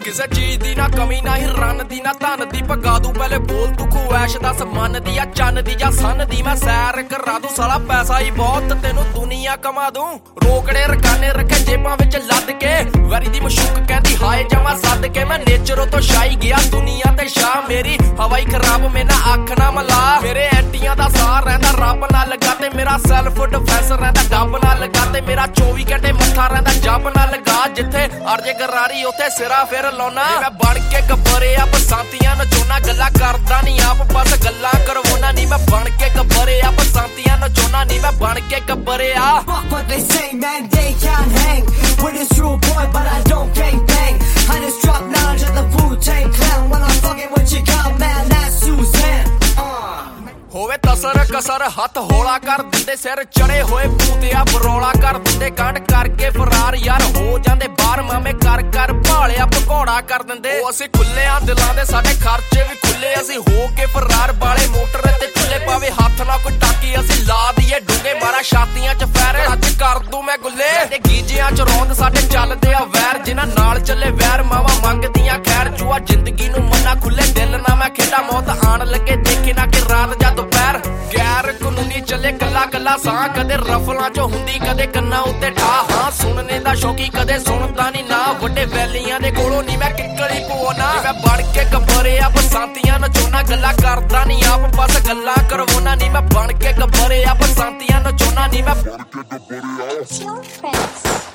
ਕਿਸੇ ਚੀਜ਼ ਦੀ ਨਾ ਕਮੀ ਨਾ ਹੀ ਰਨ ਦੀ ਨਾ ਧਨ ਦੀ ਭਗਾ ਦੂ ਪਹਿਲੇ ਬੋਲ ਤੂੰ ਖੁਐਸ਼ ਦੱਸ ਮਨ ਦੀ ਆ ਚੰਨ ਦੀ ਜਾਂ ਸੰਨ ਦੀ ਮੈਂ ਸੈਰ ਕਰਾ ਦੂ ਸਾਲਾ ਪੈਸਾ ਹੀ ਬਹੁਤ ਤੈਨੂੰ ਦੁਨੀਆ ਕਮਾ ਦੂੰ ਰੋਕੜੇ ਰਕਾਨੇ ਰੱਖੇ ਜੇਬਾਂ ਵਿੱਚ ਲੱਦ ਕੇ ਵੈਰੀ ਦੀ ਮਸ਼ੂਕ ਕਹਿੰਦੀ ਹਾਏ ਜਮਾ ਸੱਦ ਕੇ ਮੈਂ ਨੇਚਰੋਂ ਤੋਂ ਸ਼ਾਈ ਗਿਆ ਦੁਨੀਆ ਤੇ ਸ਼ਾਹ ਮੇਰੀ ਹਵਾਈ ਖਰਾਬ ਮੈਂ ਨਾ ਅੱਖ ਨਾ ਮਲਾ ਮੇਰੇ ਐਂਟੀਆਂ ਦਾ ਸਾਹ ਰਹਿੰਦਾ ਰੱਬ ਨਾਲ ਲੱਗਾ ਤੇ ਮੇਰਾ ਸੈਲਫ ਡਿਫੈਂਸ ਰਹਿੰਦਾ ਡੱਬ ਨਾਲ ਲੱਗਾ ਤੇ ਮੇਰਾ 24 ਘੰਟੇ ਮੱਥਾ ਰਹਿੰਦਾ ਜੱਬ ਨਾਲ ਲੱਗਾ ਜਿੱਥੇ ਅਰਜੇ ਗਰਾਰੀ ਉੱਥੇ ਸਿਰਾ ਫਿਰ ਲਾਉਣਾ ਮੈਂ ਬਣ ਕੇ ਗੱਬਰੇ ਆ ਬਸੰਤੀਆਂ ਨਚੋਣਾ ਗੱਲਾਂ ਕਰਦਾ ਨਹੀਂ ਆਪ ਬਸ ਗੱਲਾਂ ਕਰਵਾਉਣਾ ਨਹੀਂ ਮੈਂ ਬਣ ਕੇ ਗੱਬਰੇ ਆ ਬਸੰਤੀਆਂ ਨਚੋਣਾ ਨਹੀਂ ਮੈਂ ਬਣ ਕੇ ਗੱਬਰੇ ਆ Fuck what they say, man, they can't hang with this true boy, but I don't gang bang. I just drop knowledge of the Wu-Tang Clan when I'm fucking with your girl, man, that's Suzanne. ਹੋਵੇ ਤਸਰ ਕਸਰ ਹੱਥ ਹੌਲਾ ਕਰ ਦਿੰਦੇ ਸਿਰ ਚੜੇ ਹੋਏ ਭੂਤਿਆ ਬਰੌਲਾ ਕਰ ਦਿੰਦੇ ਕਾਂਡ ਕਰਕੇ ਫਰਾਰ ਯਾਰ ਹੋ ਜਾਂਦੇ ਬਾਹਰ ਮਾਮੇ ਕਰ ਕਰ ਭਾਲਿਆ ਭਗੌੜਾ ਕਰ ਦਿੰਦੇ ਉਹ ਅਸੀਂ ਖੁੱਲਿਆਂ ਦਿਲਾਂ ਦੇ ਸਾਡੇ ਖਰਚੇ ਵੀ ਖੁੱਲੇ ਅਸੀਂ ਹੋ ਕੇ ਫਰਾਰ ਵਾਲੇ ਮੋਟਰ ਤੇ ਚੁੱਲੇ ਪਾਵੇ ਹੱਥ ਨਾਲ ਕੋਈ ਟਾਕੀ ਅਸੀਂ ਲਾ ਦਈਏ ਡੂੰਗੇ ਮਾਰਾ ਛਾਤੀਆਂ ਚ ਫੈਰ ਅੱਜ ਕਰ ਦੂੰ ਮੈਂ ਗੁੱਲੇ ਤੇ ਗੀਜਿਆਂ ਚ ਰੌਂਦ ਸਾਡੇ ਚੱਲਦੇ ਆ ਵੈਰ ਜਿਨ੍ਹਾਂ ਨਾਲ ਚੱਲੇ ਵੈਰ ਮਾਵਾ ਮੰਗਦੀਆਂ ਖੈਰ ਜੂਆ ਜ਼ਿੰਦਗੀ ਨੂੰ ਮੰਨਾ ਖੁੱਲੇ ਦਿਲ ਨਾ ਮੈਂ ਖੇਡਾ ਮੌਤ ਆਣ ਲੱਗੇ ਦੇਖੇ ਨਾ ਕਿ ਰਾਤ ਜਾਂ ਦੁਪਹਿਰ ਗੈਰ ਕਾਨੂੰਨੀ ਚੱਲੇ ਕੱਲਾ ਕੱਲਾ ਸਾਹ ਕਦੇ ਰਫਲਾਂ ਚ ਹੁੰਦੀ ਕਦੇ ਕੰਨਾਂ ਉੱਤੇ ਠਾ ਹਾਂ ਸੁਣਨੇ ਦਾ ਸ਼ੌਕੀ ਕਦੇ ਸੁਣਦਾ ਨਹੀਂ ਨਾ ਵੱਡੇ ਵੈਲੀਆਂ ਦੇ ਕੋਲੋਂ ਨਹੀਂ ਮੈਂ ਕਿੱਕਲੀ ਪਵਾਉਣਾ ਮੈਂ ਬਣ ਕੇ ਗੱਬਰੇ ਆ ਬਸੰਤੀਆਂ ਨਚੋਣਾ ਗੱਲਾਂ ਕਰਦਾ ਨਹੀਂ ਆਪ ਬਸ ਗੱਲਾਂ ਕਰਵਾਉਣਾ ਨਹੀਂ ਮੈਂ ਬਣ ਕੇ ਗੱਬਰੇ ਆ ਬਸੰਤੀਆਂ ਨਚੋਣਾ ਨਹੀਂ ਮੈਂ ਬਣ ਕੇ ਗੱਬਰੇ ਆ